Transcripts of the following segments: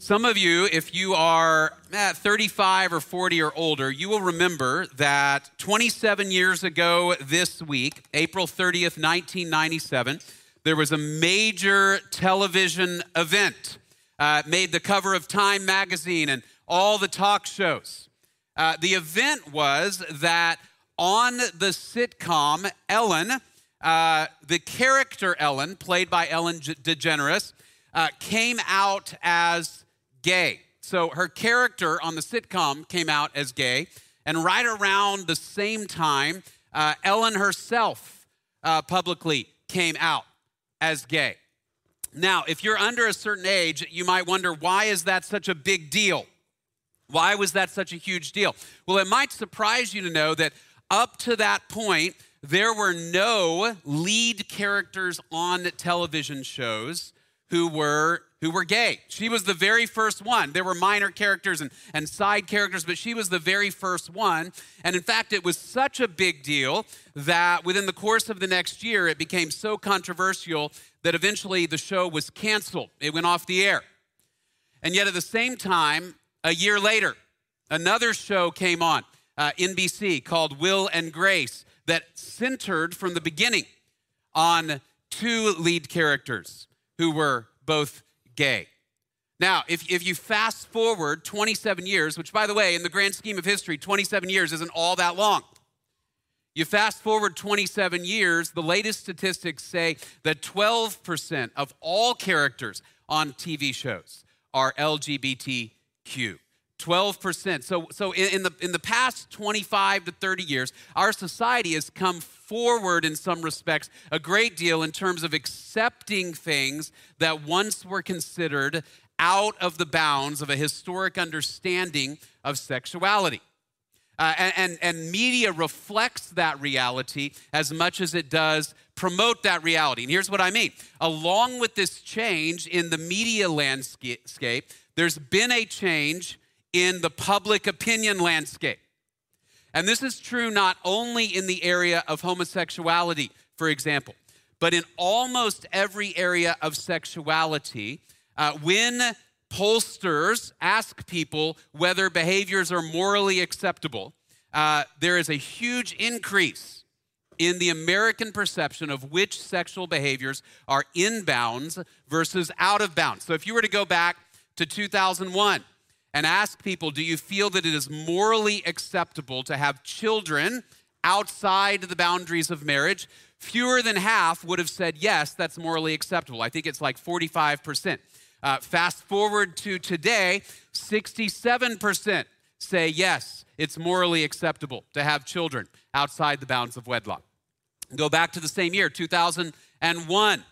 Some of you, if you are 35 or 40 or older, you will remember that 27 years ago this week, April 30th, 1997, there was a major television event. Made the cover of Time magazine and all the talk shows. The event was that on the sitcom Ellen, the character Ellen, played by Ellen DeGeneres, came out as gay. So her character on the sitcom came out as gay, and right around the same time, Ellen herself publicly came out as gay. Now, if you're under a certain age, you might wonder, why is that such a big deal? Why was that such a huge deal? Well, it might surprise you to know that up to that point, there were no lead characters on television shows who were gay. She was the very first one. There were minor characters and side characters, but she was the very first one. And in fact, it was such a big deal that within the course of the next year, it became so controversial that eventually the show was canceled. It went off the air. And yet at the same time, a year later, another show came on, NBC, called Will and Grace, that centered from the beginning on two lead characters who were both gay. Now, if you fast forward 27 years, which by the way, in the grand scheme of history, 27 years isn't all that long. You fast forward 27 years, the latest statistics say that 12% of all characters on TV shows are LGBTQ. 12%. So in the past 25 to 30 years, our society has come forward in some respects a great deal in terms of accepting things that once were considered out of the bounds of a historic understanding of sexuality. And media reflects that reality as much as it does promote that reality. And here's what I mean. Along with this change in the media landscape, there's been a change in the public opinion landscape. And this is true not only in the area of homosexuality, for example, but in almost every area of sexuality. When pollsters ask people whether behaviors are morally acceptable, there is a huge increase in the American perception of which sexual behaviors are in bounds versus out of bounds. So if you were to go back to 2001, and ask people, do you feel that it is morally acceptable to have children outside the boundaries of marriage? Fewer than half would have said, yes, that's morally acceptable. I think it's like 45%. Fast forward to today, 67% say, yes, it's morally acceptable to have children outside the bounds of wedlock. Go back to the same year, 2001,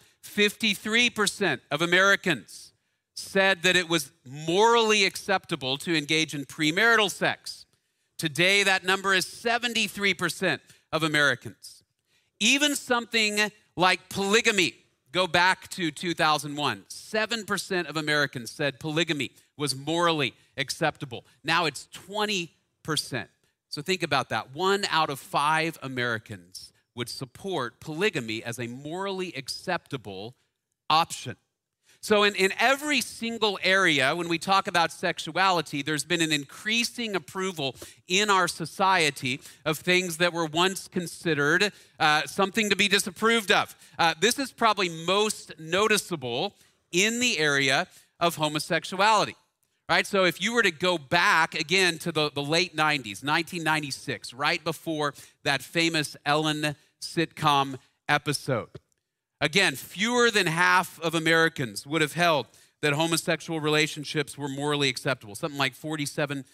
53% of Americans said that it was morally acceptable to engage in premarital sex. Today, that number is 73% of Americans. Even something like polygamy, go back to 2001, 7% of Americans said polygamy was morally acceptable. Now it's 20%. So think about that. 1 out of 5 Americans would support polygamy as a morally acceptable option. So in every single area, when we talk about sexuality, there's been an increasing approval in our society of things that were once considered something to be disapproved of. This is probably most noticeable in the area of homosexuality. Right? So if you were to go back again to the late 90s, 1996, right before that famous Ellen sitcom episode, again, fewer than half of Americans would have held that homosexual relationships were morally acceptable, something like 47%.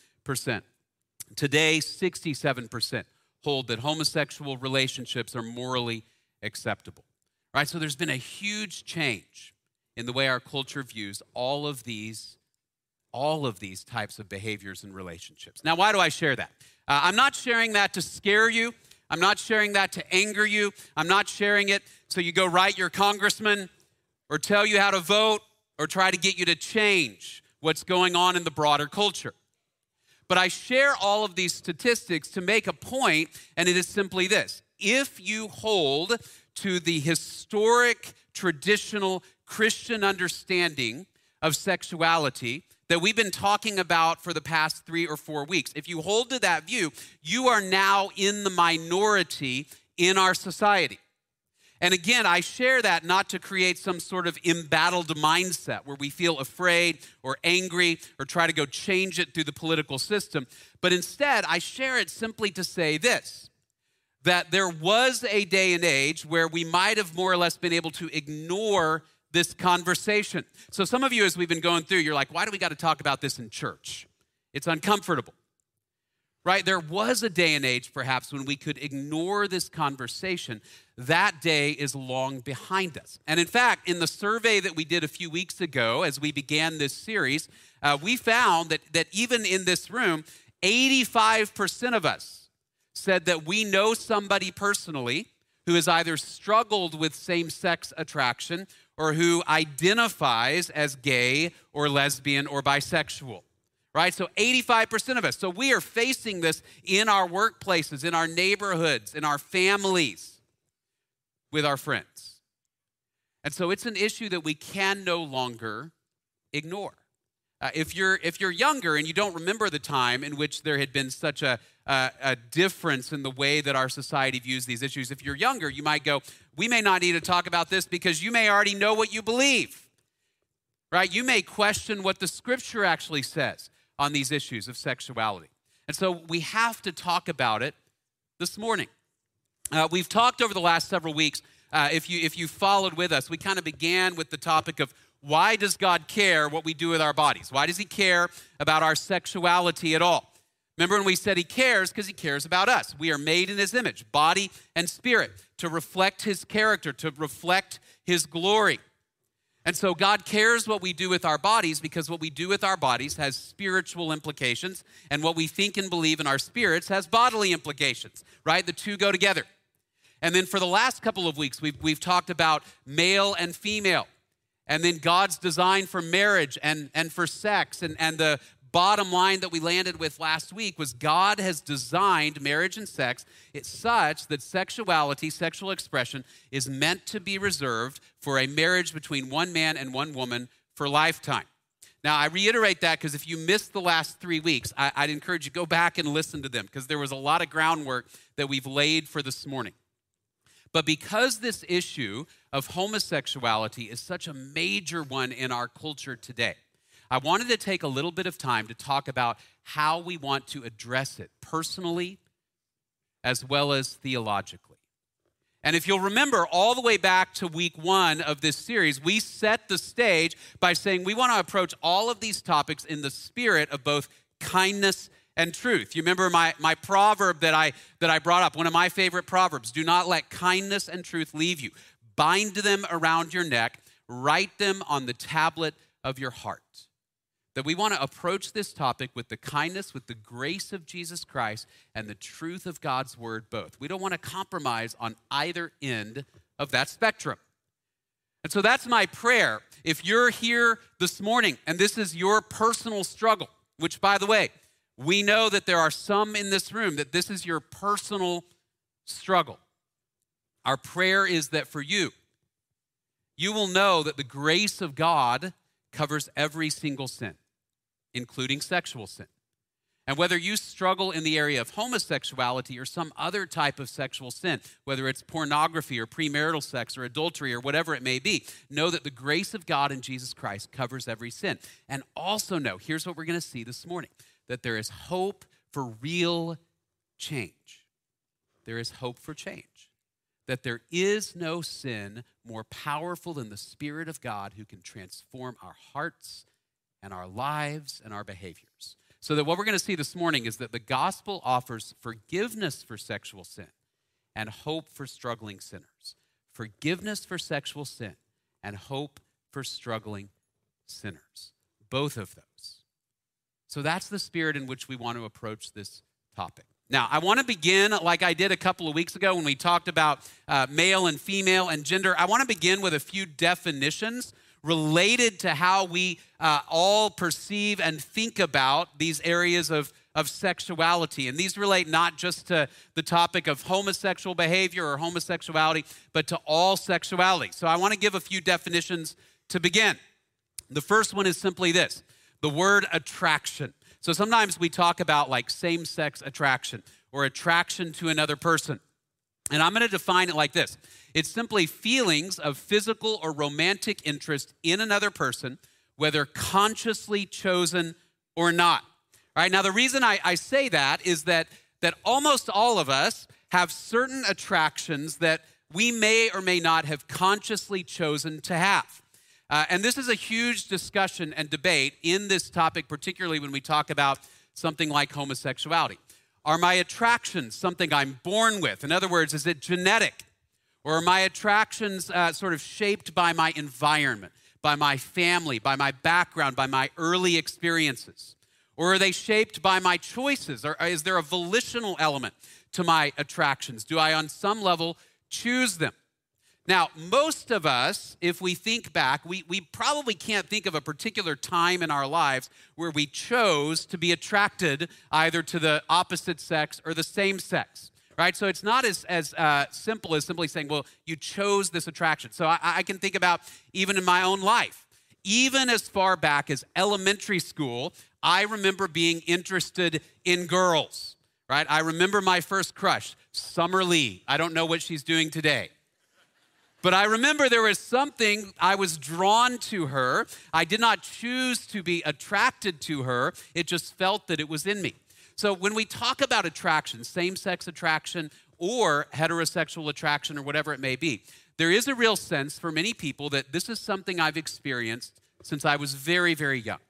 Today, 67% hold that homosexual relationships are morally acceptable. Right? So there's been a huge change in the way our culture views all of these types of behaviors and relationships. Now, why do I share that? I'm not sharing that to scare you. I'm not sharing that to anger you. I'm not sharing it so you go write your congressman or tell you how to vote or try to get you to change what's going on in the broader culture. But I share all of these statistics to make a point, and it is simply this. If you hold to the historic, traditional Christian understanding of sexuality that we've been talking about for the past 3 or 4 weeks. If you hold to that view, you are now in the minority in our society. And again, I share that not to create some sort of embattled mindset where we feel afraid or angry or try to go change it through the political system. But instead, I share it simply to say this, that there was a day and age where we might have more or less been able to ignore this conversation. So some of you, as we've been going through, you're like, why do we got to talk about this in church? It's uncomfortable. Right? There was a day and age, perhaps, when we could ignore this conversation. That day is long behind us. And in fact, in the survey that we did a few weeks ago, as we began this series, we found that even in this room, 85% of us said that we know somebody personally who has either struggled with same-sex attraction or who identifies as gay or lesbian or bisexual. Right? So 85% of us. So we are facing this in our workplaces, in our neighborhoods, in our families, with our friends. And so it's an issue that we can no longer ignore. If you're younger and you don't remember the time in which there had been such a difference in the way that our society views these issues, if you're younger, you might go, we may not need to talk about this because you may already know what you believe. Right? You may question what the scripture actually says on these issues of sexuality. And so we have to talk about it this morning. We've talked over the last several weeks, if you followed with us, we kind of began with the topic of why does God care what we do with our bodies? Why does he care about our sexuality at all? Remember when we said he cares? Because he cares about us. We are made in his image, body and spirit, to reflect his character, to reflect his glory. And so God cares what we do with our bodies because what we do with our bodies has spiritual implications, and what we think and believe in our spirits has bodily implications, right? The two go together. And then for the last couple of weeks, we've talked about male and female, and then God's design for marriage and for sex, and the bottom line that we landed with last week was God has designed marriage and sex it's such that sexuality, sexual expression, is meant to be reserved for a marriage between one man and one woman for a lifetime. Now, I reiterate that because if you missed the last 3 weeks, I'd encourage you to go back and listen to them because there was a lot of groundwork that we've laid for this morning. But because this issue of homosexuality is such a major one in our culture today, I wanted to take a little bit of time to talk about how we want to address it personally as well as theologically. And if you'll remember, all the way back to week 1 of this series, we set the stage by saying we want to approach all of these topics in the spirit of both kindness and truth. You remember my proverb that I brought up, one of my favorite proverbs, do not let kindness and truth leave you. Bind them around your neck, write them on the tablet of your heart. That we want to approach this topic with the kindness, with the grace of Jesus Christ, and the truth of God's word both. We don't want to compromise on either end of that spectrum. And so that's my prayer. If you're here this morning and this is your personal struggle, which, by the way, we know that there are some in this room that this is your personal struggle. Our prayer is that for you, you will know that the grace of God covers every single sin, including sexual sin. And whether you struggle in the area of homosexuality or some other type of sexual sin, whether it's pornography or premarital sex or adultery or whatever it may be, know that the grace of God in Jesus Christ covers every sin. And also know, here's what we're going to see this morning, that there is hope for real change. There is hope for change. That there is no sin more powerful than the Spirit of God who can transform our hearts and our lives and our behaviors. So that what we're going to see this morning is that the gospel offers forgiveness for sexual sin and hope for struggling sinners. Forgiveness for sexual sin and hope for struggling sinners. Both of those. So that's the spirit in which we want to approach this topic. Now, I want to begin like I did a couple of weeks ago when we talked about male and female and gender. I want to begin with a few definitions related to how we all perceive and think about these areas of sexuality. And these relate not just to the topic of homosexual behavior or homosexuality, but to all sexuality. So I want to give a few definitions to begin. The first one is simply this, the word attraction. So sometimes we talk about like same-sex attraction or attraction to another person. And I'm going to define it like this. It's simply feelings of physical or romantic interest in another person, whether consciously chosen or not. All right, now the reason I say that is that almost all of us have certain attractions that we may or may not have consciously chosen to have. And this is a huge discussion and debate in this topic, particularly when we talk about something like homosexuality. Are my attractions something I'm born with? In other words, is it genetic? Or are my attractions sort of shaped by my environment, by my family, by my background, by my early experiences? Or are they shaped by my choices? Or is there a volitional element to my attractions? Do I, on some level, choose them? Now, most of us, if we think back, we probably can't think of a particular time in our lives where we chose to be attracted either to the opposite sex or the same sex, right? So it's not as simple as simply saying, well, you chose this attraction. So I can think about even in my own life, even as far back as elementary school, I remember being interested in girls, right? I remember my first crush, Summer Lee. I don't know what she's doing today. But I remember there was something, I was drawn to her. I did not choose to be attracted to her. It just felt that it was in me. So when we talk about attraction, same-sex attraction or heterosexual attraction or whatever it may be, there is a real sense for many people that this is something I've experienced since I was very, very young.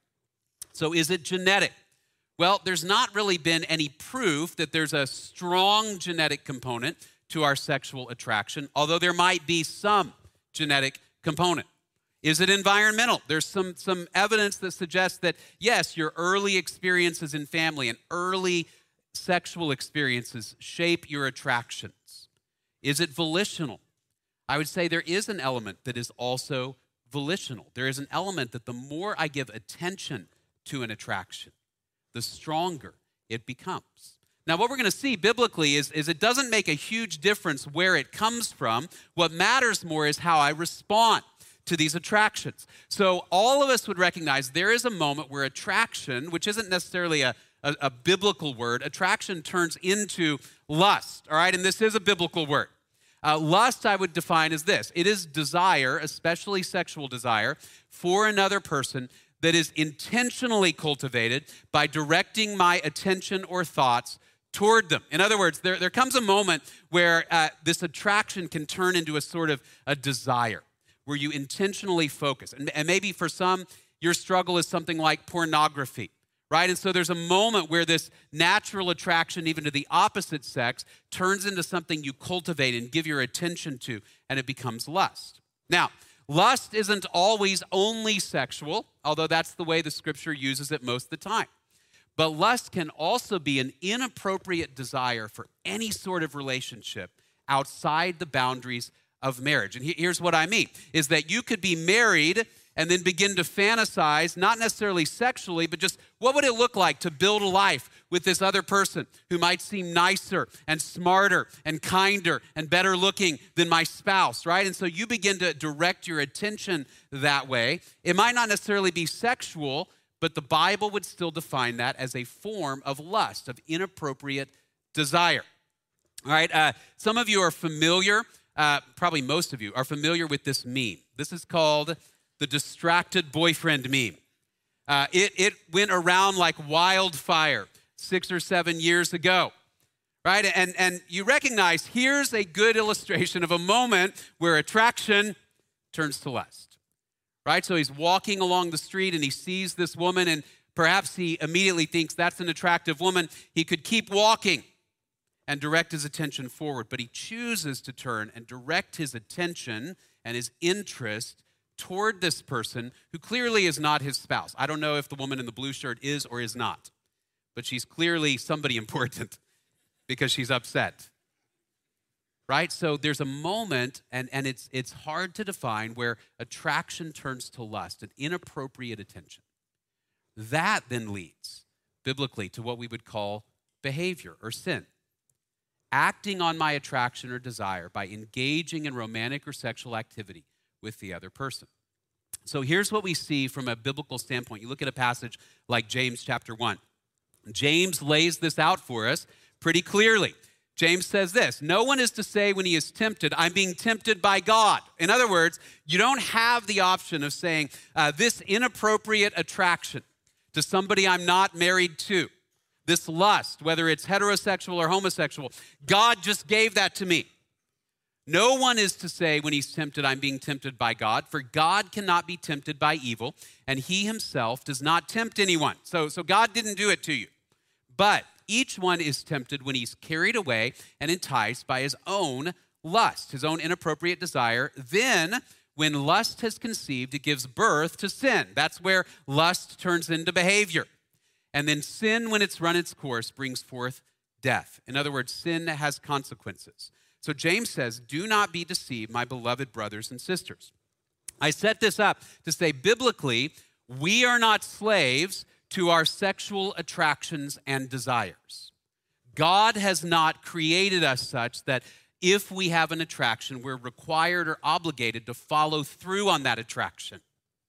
So is it genetic? Well, there's not really been any proof that there's a strong genetic component to our sexual attraction, although there might be some genetic component. Is it environmental? There's some evidence that suggests that, yes, your early experiences in family and early sexual experiences shape your attractions. Is it volitional? I would say there is an element that is also volitional. There is an element that the more I give attention to an attraction, the stronger it becomes. Now, what we're going to see biblically is it doesn't make a huge difference where it comes from. What matters more is how I respond to these attractions. So all of us would recognize there is a moment where attraction, which isn't necessarily a biblical word, attraction turns into lust, all right? And this is a biblical word. Lust, I would define as this. It is desire, especially sexual desire, for another person that is intentionally cultivated by directing my attention or thoughts toward them. In other words, there comes a moment where this attraction can turn into a sort of a desire, where you intentionally focus. And maybe for some, your struggle is something like pornography, right? And so there's a moment where this natural attraction, even to the opposite sex, turns into something you cultivate and give your attention to, and it becomes lust. Now, lust isn't always only sexual, although that's the way the scripture uses it most of the time. But lust can also be an inappropriate desire for any sort of relationship outside the boundaries of marriage. And here's what I mean, is that you could be married and then begin to fantasize, not necessarily sexually, but just what would it look like to build a life with this other person who might seem nicer and smarter and kinder and better looking than my spouse, right? And so you begin to direct your attention that way. It might not necessarily be sexual, but the Bible would still define that as a form of lust, of inappropriate desire. All right, some of you are familiar, probably most of you are familiar with this meme. This is called the distracted boyfriend meme. It went around like wildfire 6 or 7 years ago, right? And you recognize here's a good illustration of a moment where attraction turns to lust. Right? So he's walking along the street and he sees this woman and perhaps he immediately thinks that's an attractive woman. He could keep walking and direct his attention forward, but he chooses to turn and direct his attention and his interest toward this person who clearly is not his spouse. I don't know if the woman in the blue shirt is or is not, but she's clearly somebody important because she's upset. Right? So there's a moment, and it's hard to define, where attraction turns to lust, an inappropriate attention. That then leads, biblically, to what we would call behavior or sin. Acting on my attraction or desire by engaging in romantic or sexual activity with the other person. So here's what we see from a biblical standpoint. You look at a passage like James chapter 1. James lays this out for us pretty clearly. James says this: no one is to say when he is tempted, I'm being tempted by God. In other words, you don't have the option of saying this inappropriate attraction to somebody I'm not married to, this lust, whether it's heterosexual or homosexual, God just gave that to me. No one is to say when he's tempted, I'm being tempted by God, for God cannot be tempted by evil, and he himself does not tempt anyone. So God didn't do it to you. But each one is tempted when he's carried away and enticed by his own lust, his own inappropriate desire. Then, when lust has conceived, it gives birth to sin. That's where lust turns into behavior. And then sin, when it's run its course, brings forth death. In other words, sin has consequences. So James says, do not be deceived, my beloved brothers and sisters. I set this up to say, biblically, we are not slaves to our sexual attractions and desires. God has not created us such that if we have an attraction, we're required or obligated to follow through on that attraction.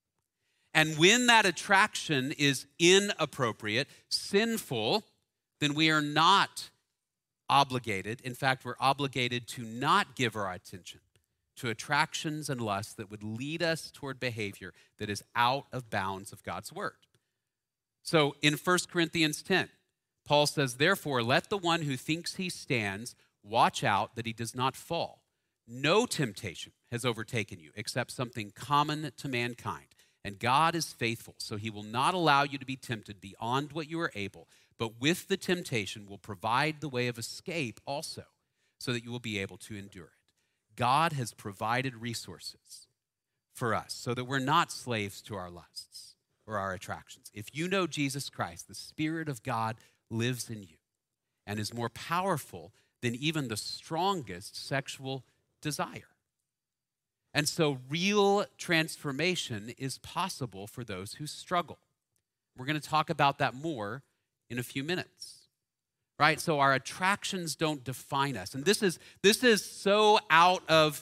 And when that attraction is inappropriate, sinful, then we are not obligated. In fact, we're obligated to not give our attention to attractions and lusts that would lead us toward behavior that is out of bounds of God's word. So in 1 Corinthians 10, Paul says, therefore, let the one who thinks he stands watch out that he does not fall. No temptation has overtaken you except something common to mankind. And God is faithful, so he will not allow you to be tempted beyond what you are able, but with the temptation will provide the way of escape also, so that you will be able to endure it. God has provided resources for us so that we're not slaves to our lusts or our attractions. If you know Jesus Christ, the Spirit of God lives in you and is more powerful than even the strongest sexual desire. And so real transformation is possible for those who struggle. We're going to talk about that more in a few minutes, right? So our attractions don't define us. And this is so out of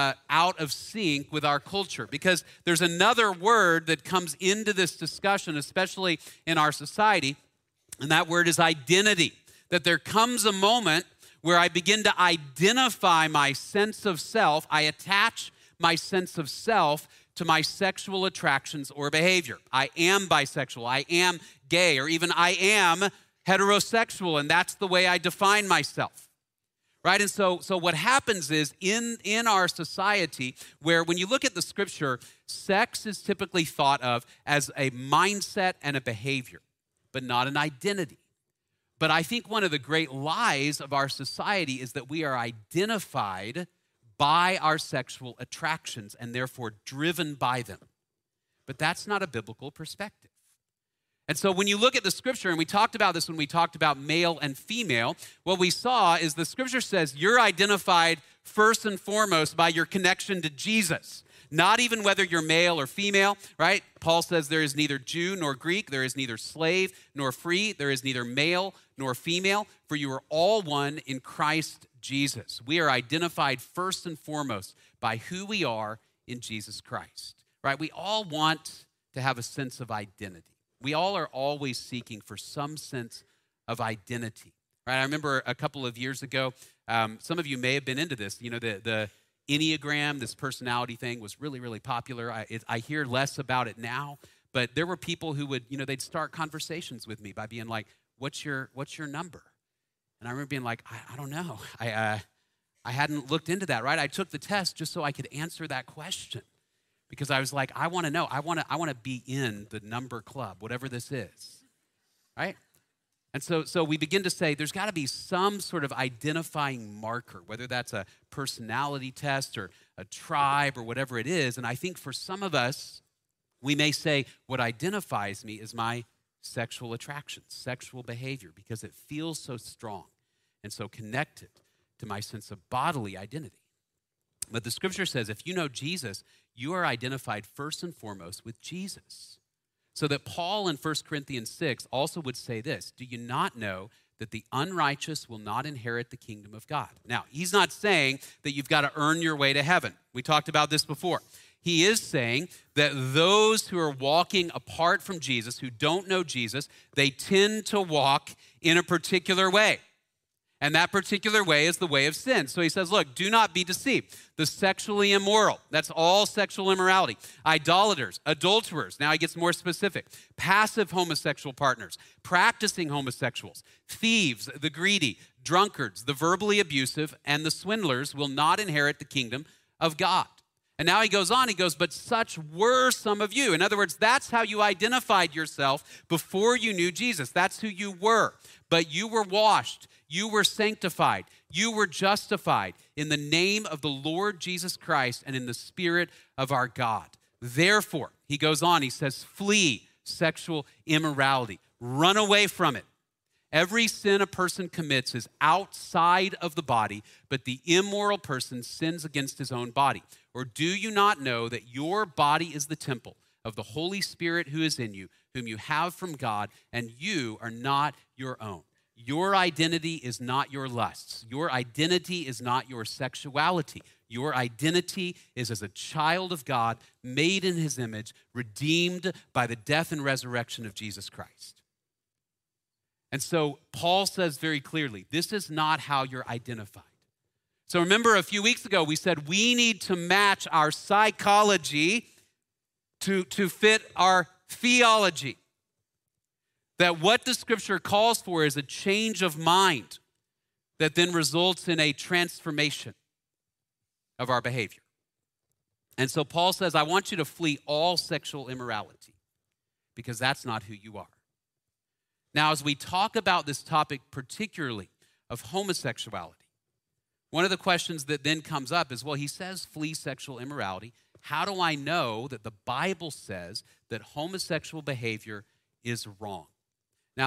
sync with our culture, because there's another word that comes into this discussion, especially in our society, and that word is identity. That there comes a moment where I begin to identify my sense of self. I attach my sense of self to my sexual attractions or behavior. I am bisexual, I am gay, or even I am heterosexual, and that's the way I define myself, right? And so what happens is in our society, where when you look at the scripture, sex is typically thought of as a mindset and a behavior, but not an identity. But I think one of the great lies of our society is that we are identified by our sexual attractions and therefore driven by them. But that's not a biblical perspective. And so when you look at the scripture, and we talked about this when we talked about male and female, what we saw is the scripture says you're identified first and foremost by your connection to Jesus. Not even whether you're male or female, right? Paul says there is neither Jew nor Greek, there is neither slave nor free, there is neither male nor female, for you are all one in Christ Jesus. We are identified first and foremost by who we are in Jesus Christ, right? We all want to have a sense of identity. We all are always seeking for some sense of identity, right? I remember a couple of years ago, some of you may have been into this, the Enneagram, this personality thing was really, really popular. I hear less about it now, but there were people who would, they'd start conversations with me by being like, what's your number? And I remember being like, I don't know. I hadn't looked into that, right? I took the test just so I could answer that question because I was like, I want to know. I want to be in the number club, whatever this is, right? And so we begin to say there's got to be some sort of identifying marker, whether that's a personality test or a tribe or whatever it is. And I think for some of us, we may say what identifies me is my sexual attractions, sexual behavior, because it feels so strong and so connected to my sense of bodily identity. But the scripture says if you know Jesus, you are identified first and foremost with Jesus. So that Paul in 1 Corinthians 6 also would say this, do you not know that the unrighteous will not inherit the kingdom of God? Now, he's not saying that you've got to earn your way to heaven. We talked about this before. he is saying that those who are walking apart from Jesus, who don't know Jesus, they tend to walk in a particular way. And that particular way is the way of sin. So he says, look, do not be deceived. The sexually immoral, that's all sexual immorality. Idolaters, adulterers, now he gets more specific. Passive homosexual partners, practicing homosexuals, thieves, the greedy, drunkards, the verbally abusive, and the swindlers will not inherit the kingdom of God. And now he goes on, he goes, but such were some of you. In other words, that's how you identified yourself before you knew Jesus. That's who you were. But you were washed, you were sanctified, you were justified in the name of the Lord Jesus Christ and in the Spirit of our God. Therefore, he goes on, he says, flee sexual immorality. Run away from it. Every sin a person commits is outside of the body, but the immoral person sins against his own body. Or do you not know that your body is the temple of the Holy Spirit who is in you, whom you have from God, and you are not your own? Your identity is not your lusts. Your identity is not your sexuality. Your identity is as a child of God, made in his image, redeemed by the death and resurrection of Jesus Christ. And so Paul says very clearly, this is not how you're identified. So remember a few weeks ago, we said we need to match our psychology to fit our theology. That what the scripture calls for is a change of mind that then results in a transformation of our behavior. And so Paul says, I want you to flee all sexual immorality because that's not who you are. Now, as we talk about this topic, particularly of homosexuality, one of the questions that then comes up is, well, he says flee sexual immorality. How do I know that the Bible says that homosexual behavior is wrong? Now,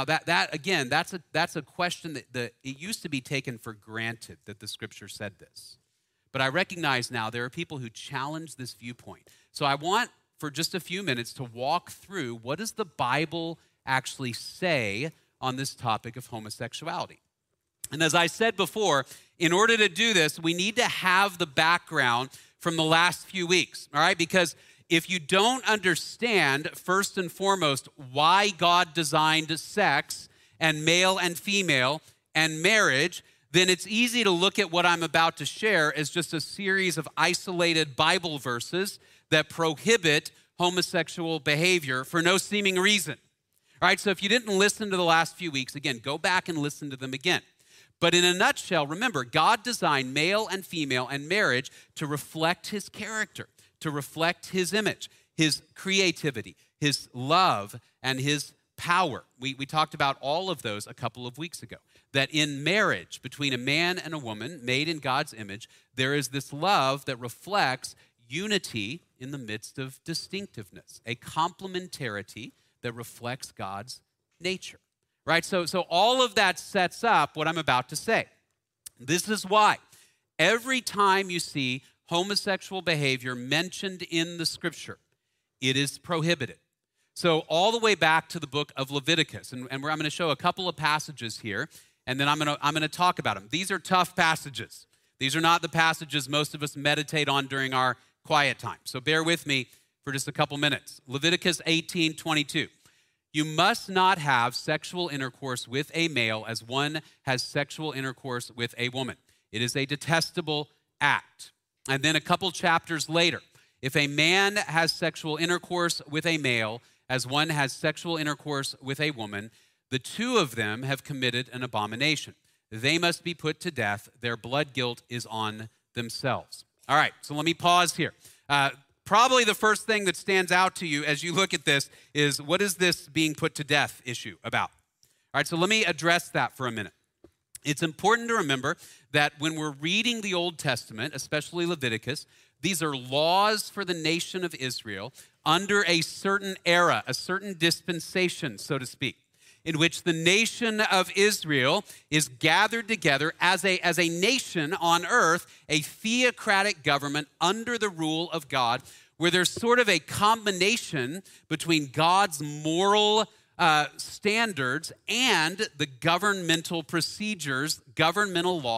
that's a question that it used to be taken for granted that the scripture said this. But I recognize now there are people who challenge this viewpoint. So I want, for just a few minutes, to walk through what does the Bible actually say on this topic of homosexuality. And as I said before, in order to do this, we need to have the background from the last few weeks, all right? Because if you don't understand, first and foremost, why God designed sex and male and female and marriage, then it's easy to look at what I'm about to share as just a series of isolated Bible verses that prohibit homosexual behavior for no seeming reason. All right, so if you didn't listen to the last few weeks, again, go back and listen to them again. But in a nutshell, remember, God designed male and female and marriage to reflect his character, to reflect his image, his creativity, his love, and his power. We talked about all of those a couple of weeks ago. That in marriage between a man and a woman made in God's image, there is this love that reflects unity in the midst of distinctiveness, a complementarity that reflects God's nature, right? So all of that sets up what I'm about to say. This is why every time you see homosexual behavior mentioned in the scripture, it is prohibited. So all the way back to the book of Leviticus, and I'm going to show a couple of passages here, and then I'm going to talk about them. These are tough passages. These are not the passages most of us meditate on during our quiet time. So bear with me for just a couple minutes. Leviticus 18:22. You must not have sexual intercourse with a male as one has sexual intercourse with a woman. It is a detestable act. And then a couple chapters later, if a man has sexual intercourse with a male as one has sexual intercourse with a woman, the two of them have committed an abomination. They must be put to death. Their blood guilt is on themselves. All right, so let me pause here. Probably the first thing that stands out to you as you look at this is, what is this being put to death issue about? All right, so let me address that for a minute. It's important to remember that when we're reading the Old Testament, especially Leviticus, these are laws for the nation of Israel under a certain era, a certain dispensation, so to speak, in which the nation of Israel is gathered together as a nation on earth, a theocratic government under the rule of God, where there's sort of a combination between God's moral standards and the governmental procedures, governmental law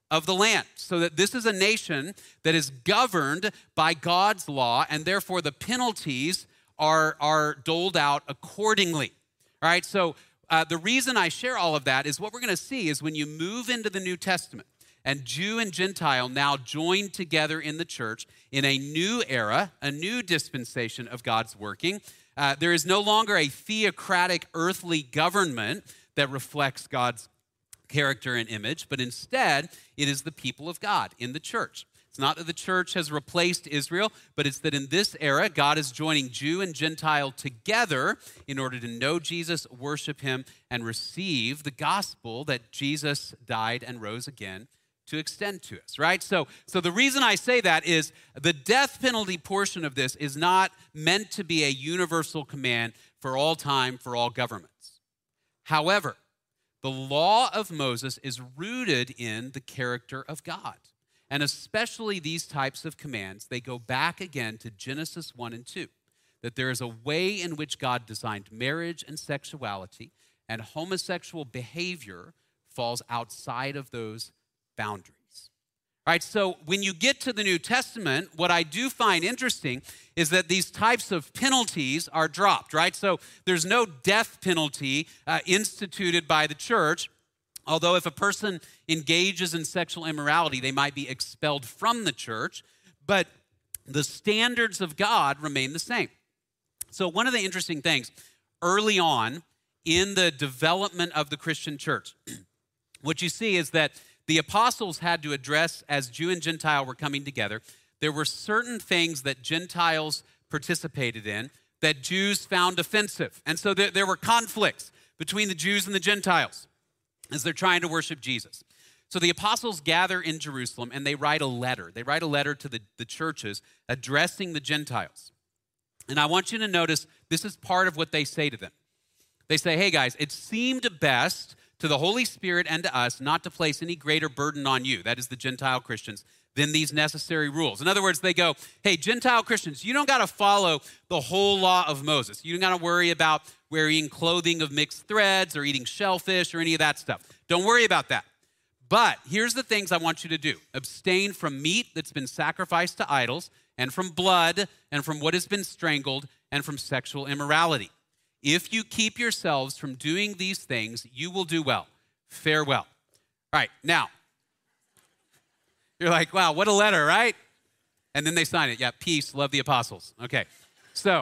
of the land, so that this is a nation that is governed by God's law, and therefore the penalties are doled out accordingly. All right, so the reason I share all of that is what we're going to see is when you move into the New Testament and Jew and Gentile now join together in the church in a new era, a new dispensation of God's working. There is no longer a theocratic earthly government that reflects God's character and image, but instead it is the people of God in the church. It's not that the church has replaced Israel, but it's that in this era, God is joining Jew and Gentile together in order to know Jesus, worship him, and receive the gospel that Jesus died and rose again to extend to us, right? So the reason I say that is the death penalty portion of this is not meant to be a universal command for all time, for all governments. However, the law of Moses is rooted in the character of God. And especially these types of commands, they go back again to Genesis 1 and 2, that there is a way in which God designed marriage and sexuality, and homosexual behavior falls outside of those boundaries. All right, so when you get to the New Testament, what I do find interesting is that these types of penalties are dropped, right? So there's no death penalty instituted by the church, although if a person engages in sexual immorality, they might be expelled from the church, but the standards of God remain the same. So one of the interesting things early on in the development of the Christian church, what you see is that the apostles had to address, as Jew and Gentile were coming together, there were certain things that Gentiles participated in that Jews found offensive. And so there were conflicts between the Jews and the Gentiles as they're trying to worship Jesus. So the apostles gather in Jerusalem and they write a letter. They write a letter to the churches addressing the Gentiles. And I want you to notice this is part of what they say to them. They say, hey guys, it seemed best to the Holy Spirit and to us not to place any greater burden on you, that is the Gentile Christians, than these necessary rules. In other words, they go, hey, Gentile Christians, you don't got to follow the whole law of Moses. You don't got to worry about wearing clothing of mixed threads or eating shellfish or any of that stuff. Don't worry about that. But here's the things I want you to do. Abstain from meat that's been sacrificed to idols, and from blood, and from what has been strangled, and from sexual immorality. If you keep yourselves from doing these things, you will do well. Farewell. All right, now, you're like, wow, what a letter, right? And then they sign it. Yeah, peace, love the apostles. Okay, so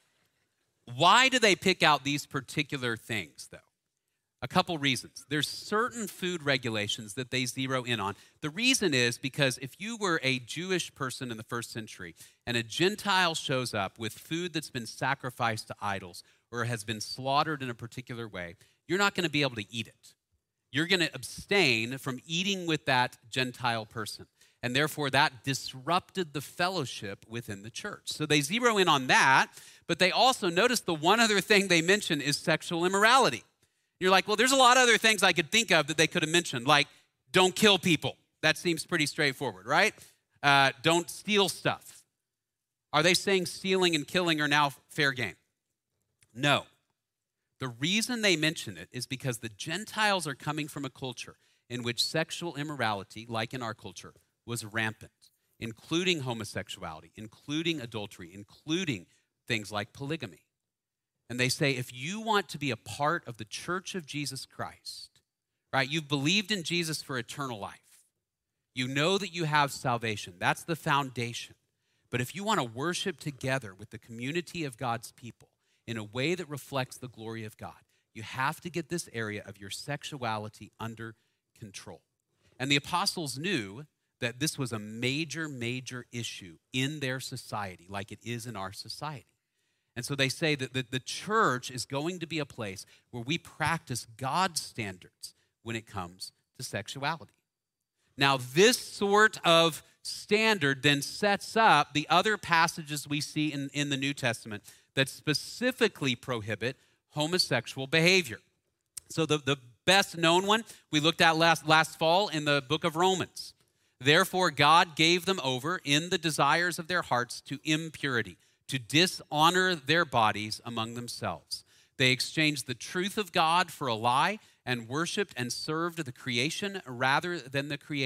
why do they pick out these particular things, though? A couple reasons. There's certain food regulations that they zero in on. The reason is because if you were a Jewish person in the first century and a Gentile shows up with food that's been sacrificed to idols or has been slaughtered in a particular way, you're not going to be able to eat it. You're going to abstain from eating with that Gentile person. And therefore, that disrupted the fellowship within the church. So they zero in on that, but they also notice the one other thing they mention is sexual immorality. You're like, well, there's a lot of other things I could think of that they could have mentioned, like don't kill people. That seems pretty straightforward, right? Don't steal stuff. Are they saying stealing and killing are now fair game? No. The reason they mention it is because the Gentiles are coming from a culture in which sexual immorality, like in our culture, was rampant, including homosexuality, including adultery, including things like polygamy. And they say, if you want to be a part of the church of Jesus Christ, right, you've believed in Jesus for eternal life. You know that you have salvation. That's the foundation. But if you want to worship together with the community of God's people in a way that reflects the glory of God, you have to get this area of your sexuality under control. And the apostles knew that this was a major, major issue in their society, like it is in our society. And so they say that the church is going to be a place where we practice God's standards when it comes to sexuality. Now, this sort of standard then sets up the other passages we see in the New Testament that specifically prohibit homosexual behavior. So the best known one we looked at last fall in the book of Romans. Therefore, God gave them over in the desires of their hearts to impurity, to dishonor their bodies among themselves. They exchanged the truth of God for a lie and worshiped and served the creation rather than the Creator,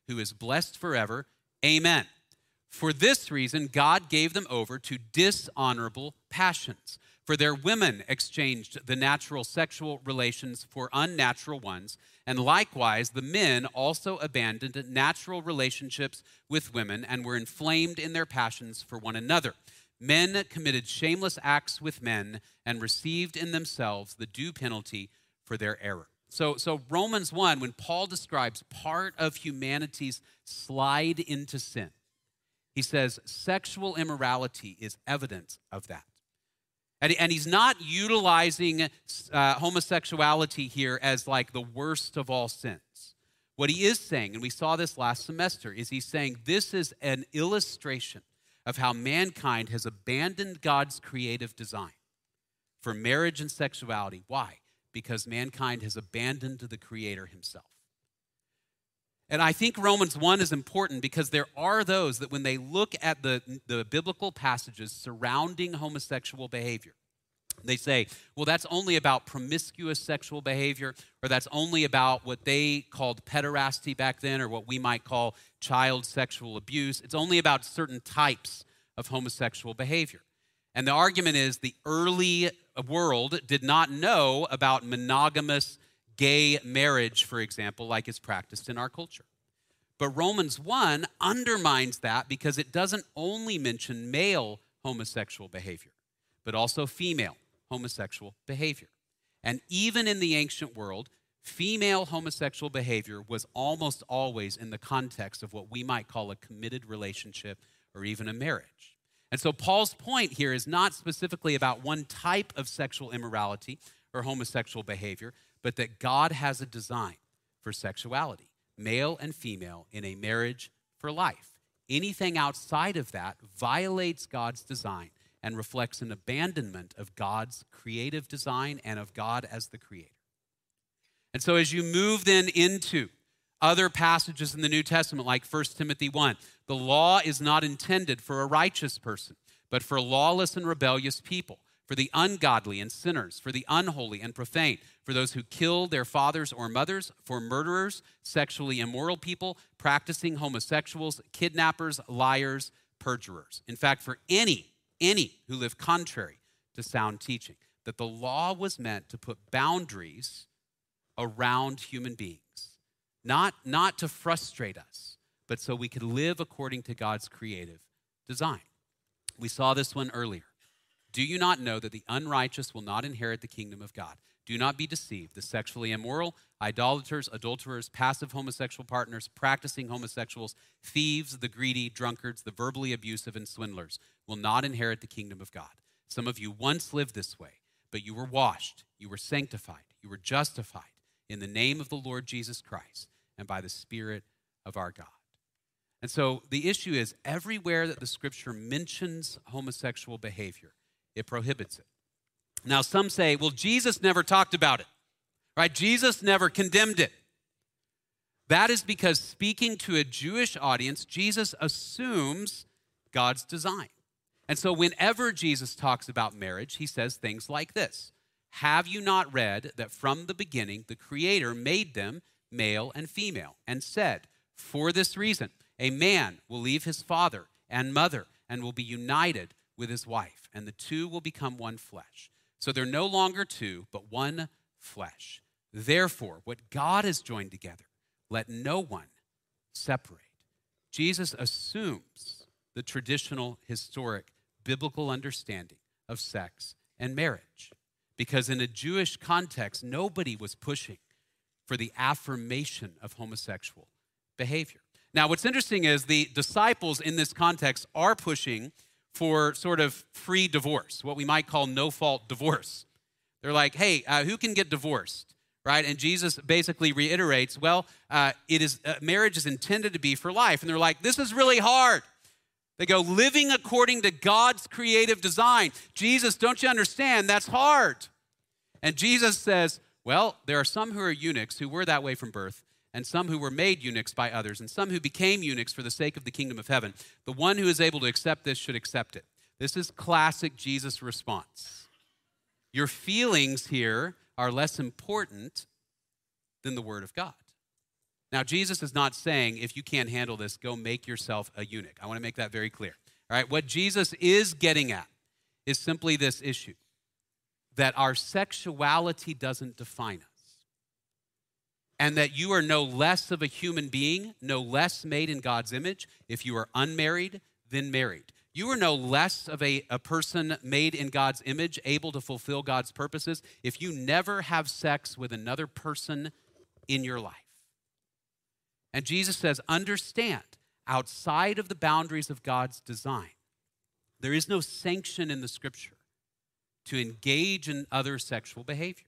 who is blessed forever. Amen. For this reason, God gave them over to dishonorable passions. For their women exchanged the natural sexual relations for unnatural ones, and likewise the men also abandoned natural relationships with women and were inflamed in their passions for one another. Men committed shameless acts with men and received in themselves the due penalty for their error. So Romans 1, when Paul describes part of humanity's slide into sin, he says sexual immorality is evidence of that. And he's not utilizing homosexuality here as like the worst of all sins. What he is saying, and we saw this last semester, is he's saying this is an illustration of how mankind has abandoned God's creative design for marriage and sexuality. Why? Because mankind has abandoned the Creator himself. And I think Romans 1 is important because there are those that when they look at the biblical passages surrounding homosexual behavior, they say, well, that's only about promiscuous sexual behavior, or that's only about what they called pederasty back then, or what we might call child sexual abuse. It's only about certain types of homosexual behavior. And the argument is the early world did not know about monogamous gay marriage, for example, like is practiced in our culture. But Romans 1 undermines that because it doesn't only mention male homosexual behavior, but also female homosexual behavior. And even in the ancient world, female homosexual behavior was almost always in the context of what we might call a committed relationship or even a marriage. And so Paul's point here is not specifically about one type of sexual immorality or homosexual behavior, but that God has a design for sexuality, male and female, in a marriage for life. Anything outside of that violates God's design and reflects an abandonment of God's creative design and of God as the creator. And so as you move then into other passages in the New Testament, like 1 Timothy 1, the law is not intended for a righteous person, but for lawless and rebellious people, for the ungodly and sinners, for the unholy and profane, for those who kill their fathers or mothers, for murderers, sexually immoral people, practicing homosexuals, kidnappers, liars, perjurers. In fact, for any who live contrary to sound teaching, that the law was meant to put boundaries around human beings, not to frustrate us, but so we could live according to God's creative design. We saw this one earlier. Do you not know that the unrighteous will not inherit the kingdom of God? Do not be deceived. The sexually immoral, idolaters, adulterers, passive homosexual partners, practicing homosexuals, thieves, the greedy, drunkards, the verbally abusive, and swindlers will not inherit the kingdom of God. Some of you once lived this way, but you were washed, you were sanctified, you were justified in the name of the Lord Jesus Christ and by the Spirit of our God. And so the issue is everywhere that the Scripture mentions homosexual behavior, it prohibits it. Now, some say, well, Jesus never talked about it, right? Jesus never condemned it. That is because speaking to a Jewish audience, Jesus assumes God's design. And so whenever Jesus talks about marriage, he says things like this: have you not read that from the beginning the Creator made them male and female, and said, for this reason, a man will leave his father and mother and will be united with his wife, and the two will become one flesh. So they're no longer two, but one flesh. Therefore, what God has joined together, let no one separate. Jesus assumes the traditional, historic, biblical understanding of sex and marriage. Because in a Jewish context, nobody was pushing for the affirmation of homosexual behavior. Now, what's interesting is the disciples in this context are pushing for sort of free divorce, what we might call no-fault divorce. They're like, hey, who can get divorced, right? And Jesus basically reiterates, well, marriage is intended to be for life. And they're like, this is really hard. They go, living according to God's creative design. Jesus, don't you understand? That's hard. And Jesus says, well, there are some who are eunuchs who were that way from birth, and some who were made eunuchs by others, and some who became eunuchs for the sake of the kingdom of heaven. The one who is able to accept this should accept it. This is classic Jesus response. Your feelings here are less important than the word of God. Now, Jesus is not saying, if you can't handle this, go make yourself a eunuch. I want to make that very clear. All right, what Jesus is getting at is simply this issue, that our sexuality doesn't define us, and that you are no less of a human being, no less made in God's image if you are unmarried than married. You are no less of a person made in God's image, able to fulfill God's purposes, if you never have sex with another person in your life. And Jesus says, understand, outside of the boundaries of God's design, there is no sanction in the Scripture to engage in other sexual behavior.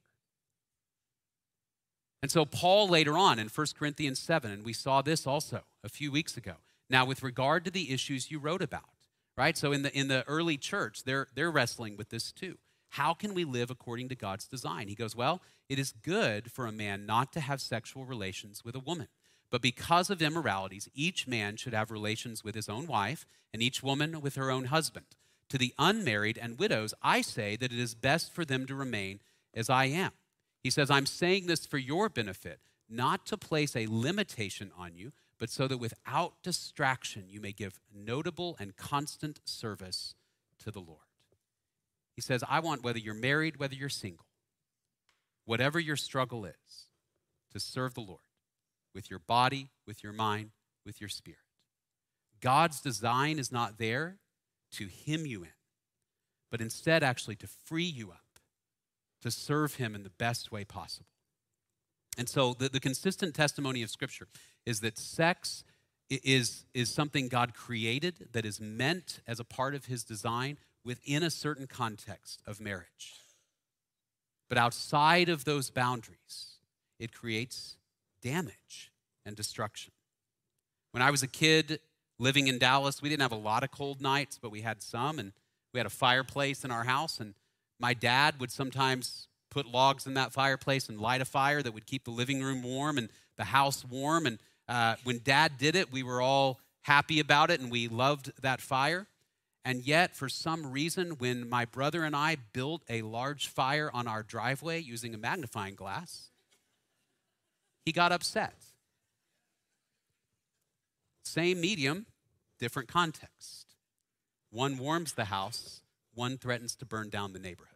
And so Paul later on in 1 Corinthians 7, and we saw this also a few weeks ago. Now, with regard to the issues you wrote about, right? So in the early church, they're wrestling with this too. How can we live according to God's design? He goes, well, it is good for a man not to have sexual relations with a woman. But because of immoralities, each man should have relations with his own wife, and each woman with her own husband. To the unmarried and widows, I say that it is best for them to remain as I am. He says, I'm saying this for your benefit, not to place a limitation on you, but so that without distraction you may give notable and constant service to the Lord. He says, I want, whether you're married, whether you're single, whatever your struggle is, to serve the Lord with your body, with your mind, with your spirit. God's design is not there to hem you in, but instead actually to free you up, to serve him in the best way possible. And so the consistent testimony of Scripture is that sex is something God created that is meant as a part of his design within a certain context of marriage. But outside of those boundaries, it creates damage and destruction. When I was a kid living in Dallas, we didn't have a lot of cold nights, but we had some, and we had a fireplace in our house, and my dad would sometimes put logs in that fireplace and light a fire that would keep the living room warm and the house warm. And when Dad did it, we were all happy about it, and we loved that fire. And yet, for some reason, when my brother and I built a large fire on our driveway using a magnifying glass, he got upset. Same medium, different context. One warms the house, one threatens to burn down the neighborhood.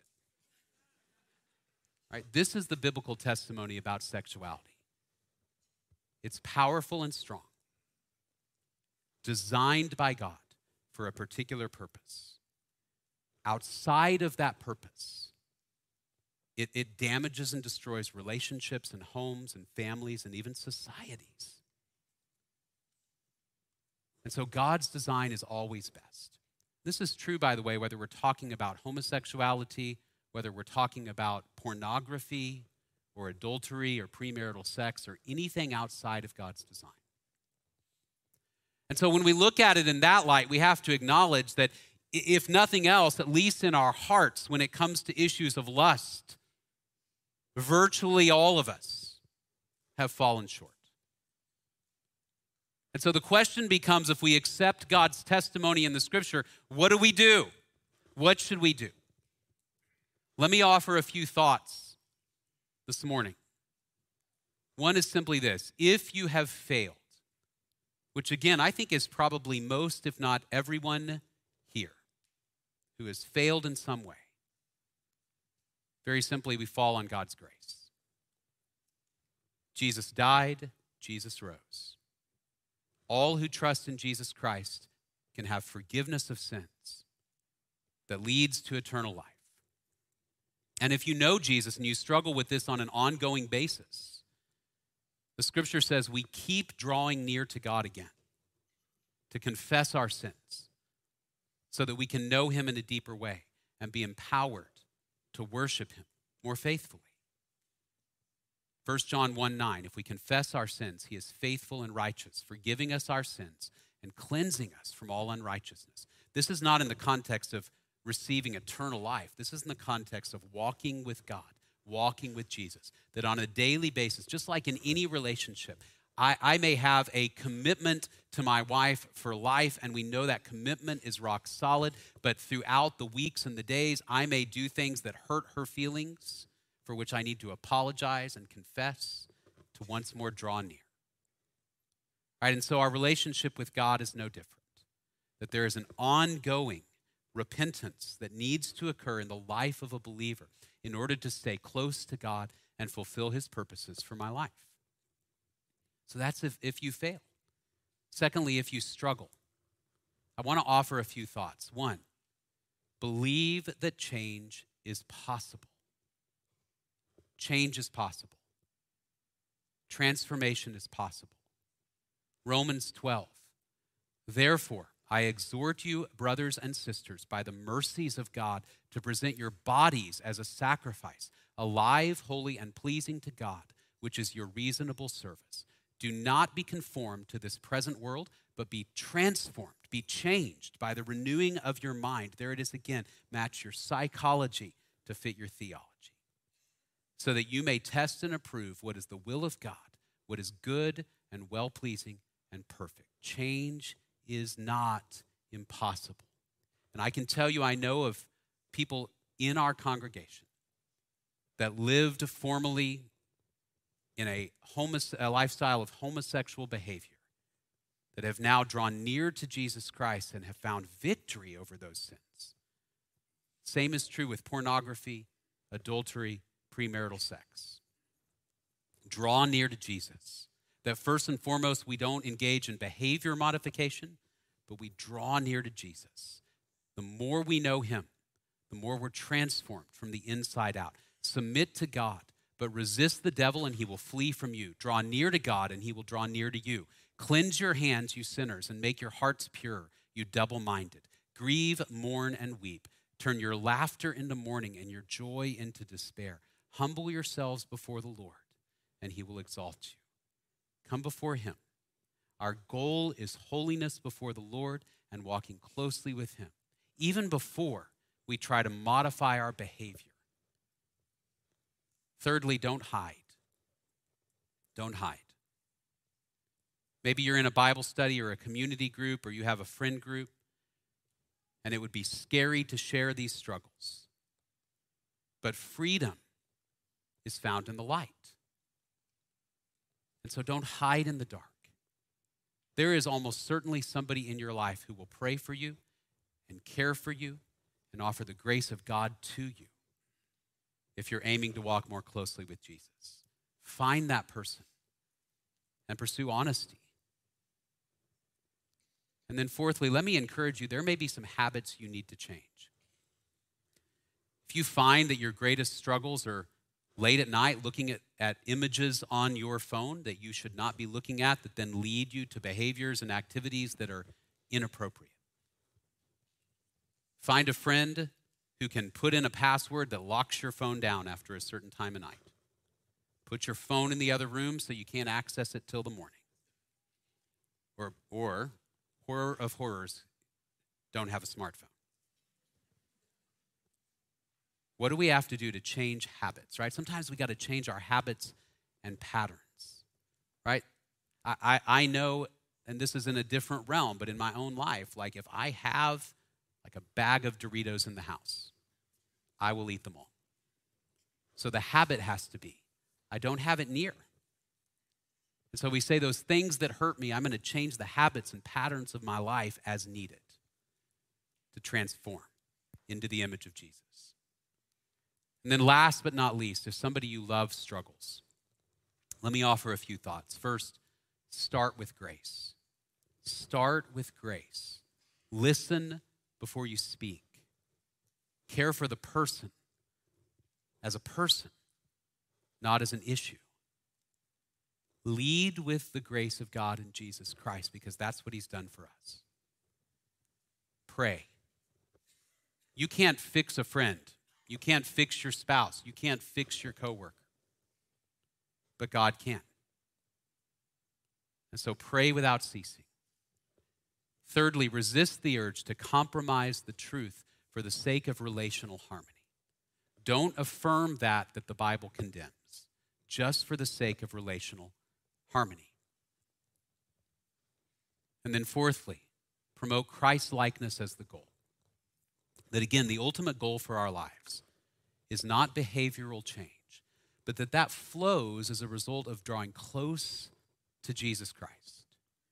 Right? This is the biblical testimony about sexuality. It's powerful and strong, designed by God for a particular purpose. Outside of that purpose, it damages and destroys relationships and homes and families and even societies. And so God's design is always best. This is true, by the way, whether we're talking about homosexuality, whether we're talking about pornography or adultery or premarital sex or anything outside of God's design. And so when we look at it in that light, we have to acknowledge that if nothing else, at least in our hearts, when it comes to issues of lust, virtually all of us have fallen short. And so the question becomes, if we accept God's testimony in the Scripture, what do we do? What should we do? Let me offer a few thoughts this morning. One is simply this: if you have failed, which again I think is probably most, if not everyone here who has failed in some way, very simply, we fall on God's grace. Jesus died, Jesus rose. All who trust in Jesus Christ can have forgiveness of sins that leads to eternal life. And if you know Jesus and you struggle with this on an ongoing basis, the Scripture says we keep drawing near to God again to confess our sins so that we can know him in a deeper way and be empowered to worship him more faithfully. 1 John 1:9, if we confess our sins, he is faithful and righteous, forgiving us our sins and cleansing us from all unrighteousness. This is not in the context of receiving eternal life. This is in the context of walking with God, walking with Jesus, that on a daily basis, just like in any relationship, I may have a commitment to my wife for life, and we know that commitment is rock solid, but throughout the weeks and the days, I may do things that hurt her feelings, for which I need to apologize and confess, to once more draw near. right? And so our relationship with God is no different. That there is an ongoing repentance that needs to occur in the life of a believer in order to stay close to God and fulfill his purposes for my life. So that's if you fail. Secondly, if you struggle, I want to offer a few thoughts. One, believe that change is possible. Change is possible. Transformation is possible. Romans 12. Therefore, I exhort you, brothers and sisters, by the mercies of God, to present your bodies as a sacrifice, alive, holy, and pleasing to God, which is your reasonable service. Do not be conformed to this present world, but be transformed, be changed by the renewing of your mind. There it is again. Match your psychology to fit your theology, so that you may test and approve what is the will of God, what is good and well-pleasing and perfect. Change is not impossible. And I can tell you, I know of people in our congregation that lived formerly in a lifestyle of homosexual behavior that have now drawn near to Jesus Christ and have found victory over those sins. Same is true with pornography, adultery, premarital sex. Draw near to Jesus. That first and foremost, we don't engage in behavior modification, but we draw near to Jesus. The more we know him, the more we're transformed from the inside out. Submit to God, but resist the devil and he will flee from you. Draw near to God and he will draw near to you. Cleanse your hands, you sinners, and make your hearts pure, you double-minded. Grieve, mourn, and weep. Turn your laughter into mourning and your joy into despair. Humble yourselves before the Lord, and he will exalt you. Come before him. Our goal is holiness before the Lord and walking closely with him, even before we try to modify our behavior. Thirdly, don't hide. Don't hide. Maybe you're in a Bible study or a community group, or you have a friend group, and it would be scary to share these struggles. But freedom is found in the light. And so don't hide in the dark. There is almost certainly somebody in your life who will pray for you and care for you and offer the grace of God to you if you're aiming to walk more closely with Jesus. Find that person and pursue honesty. And then fourthly, let me encourage you, there may be some habits you need to change. If you find that your greatest struggles are late at night looking at images on your phone that you should not be looking at, that then lead you to behaviors and activities that are inappropriate. Find a friend who can put in a password that locks your phone down after a certain time of night. Put your phone in the other room so you can't access it till the morning. Or horror of horrors, don't have a smartphone. What do we have to do to change habits, right? Sometimes we got to change our habits and patterns, right? I know, and this is in a different realm, but in my own life, like if I have like a bag of Doritos in the house, I will eat them all. So the habit has to be, I don't have it near. And so we say those things that hurt me, I'm going to change the habits and patterns of my life as needed to transform into the image of Jesus. And then last but not least, if somebody you love struggles, let me offer a few thoughts. First, start with grace. Start with grace. Listen before you speak. Care for the person as a person, not as an issue. Lead with the grace of God in Jesus Christ, because that's what he's done for us. Pray. You can't fix a friend. You can't fix your spouse. You can't fix your coworker. But God can. And so pray without ceasing. Thirdly, resist the urge to compromise the truth for the sake of relational harmony. Don't affirm that the Bible condemns, just for the sake of relational harmony. And then fourthly, promote Christ-likeness as the goal. That again, the ultimate goal for our lives is not behavioral change, but that flows as a result of drawing close to Jesus Christ.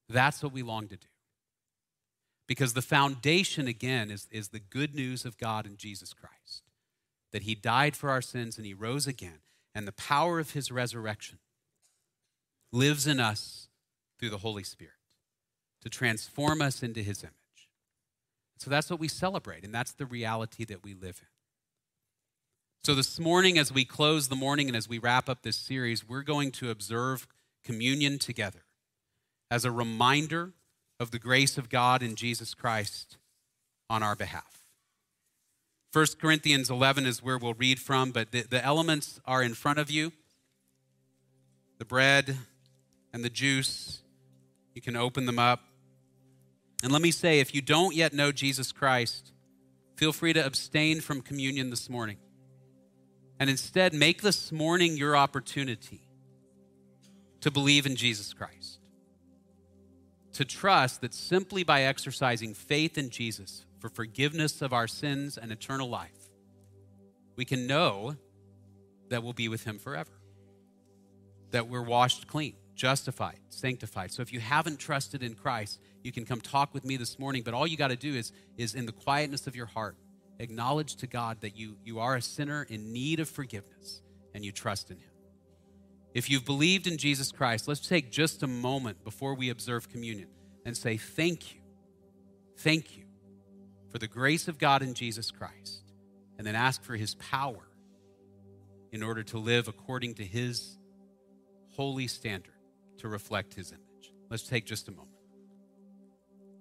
That's what we long to do. Because the foundation, again, is the good news of God in Jesus Christ, that he died for our sins and he rose again, and the power of his resurrection lives in us through the Holy Spirit to transform us into his image. So that's what we celebrate, and that's the reality that we live in. So this morning, as we close the morning and as we wrap up this series, we're going to observe communion together as a reminder of the grace of God in Jesus Christ on our behalf. 1 Corinthians 11 is where we'll read from, but the elements are in front of you. The bread and the juice, you can open them up. And let me say, if you don't yet know Jesus Christ, feel free to abstain from communion this morning. And instead, make this morning your opportunity to believe in Jesus Christ. To trust that simply by exercising faith in Jesus for forgiveness of our sins and eternal life, we can know that we'll be with him forever. That we're washed clean, justified, sanctified. So if you haven't trusted in Christ, you can come talk with me this morning, but all you got to do is in the quietness of your heart, acknowledge to God that you are a sinner in need of forgiveness and you trust in him. If you've believed in Jesus Christ, let's take just a moment before we observe communion and say thank you for the grace of God in Jesus Christ, and then ask for his power in order to live according to his holy standard to reflect his image. Let's take just a moment.